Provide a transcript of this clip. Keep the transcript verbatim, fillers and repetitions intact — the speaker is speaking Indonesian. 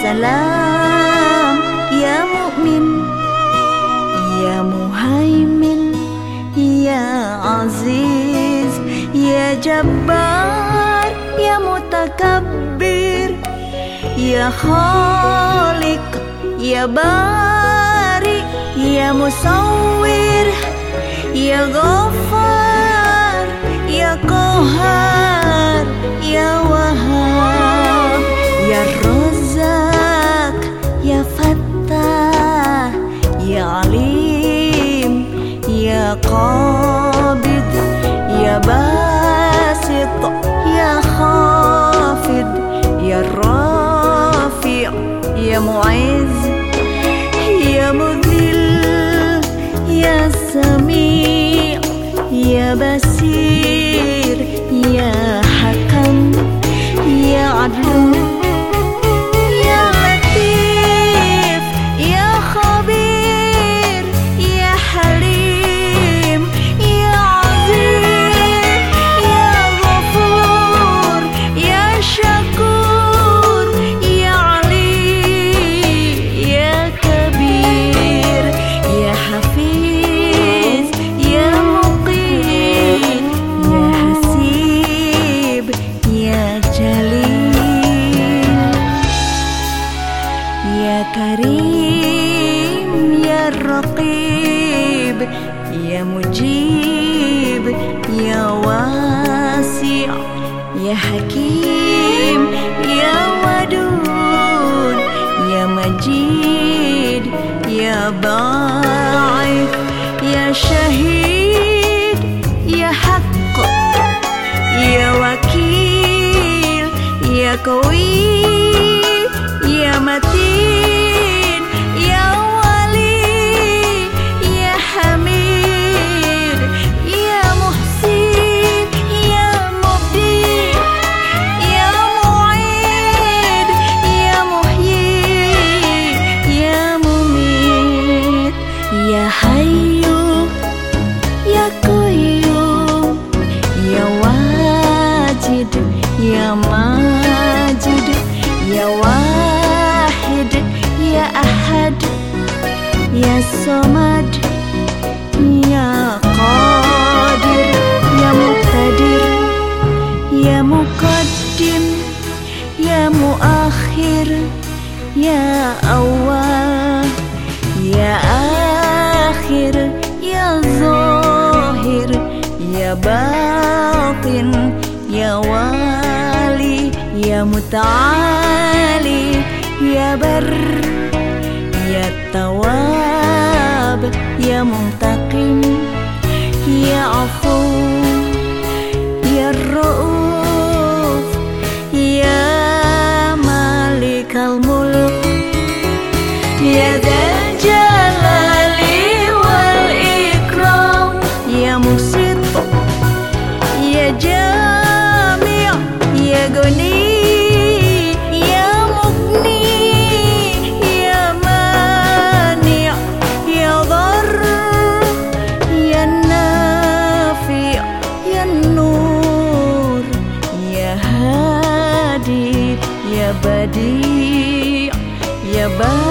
salam ya mu'min, ya muhaimin, ya aziz, ya jabbar, ya mutakabbir, ya khaliq, ya bari, ya musawwir, ya ghaffar, ya qahar, ya wahhab, ya razzaq, ya fattah, ya alim, ya qabid, ya basit, ya khafid, ya rafi', ya mu'izz, ya mudhil, ya sami', ya basir, ya hakam, ya adlu, ya latif, ya khabir, ya halim, ya azim, ya ghafur, ya syakur, ya ali, ya kabir, ya hafiz, ya muqit, ya hasib, ya jalil, ya karim, ya raqib, ya mujib, ya wasi', ya hakim, ya wadud, ya majid, ya ba'ith, ya syahid, ya haqq, ya wakil, ya qawi, ya matin, ya wali, ya hamid, ya muhsin, ya mubdi, ya mu'id, ya muhyi, ya mumit, ya hayyu, ya qayyum, ya wajid, ya majid, ya wahid, ya ahad, ya somad, ya qadir, ya muqtadir, ya muqaddim, ya muakhir, ya awwal, ya akhir, ya zahir, ya batin, ya wali, ya muta'ali, ya bar, ya tawab, ya muntaqim, ya afu, ya ra'uf, ya malikal mulk, ya dzal jalali wal ikram, ya muqsit, ya jami', ya guni, ya mughni, ya mani', ya dhar, ya nafi', ya nur, ya hadi, ya badi', ya badi'.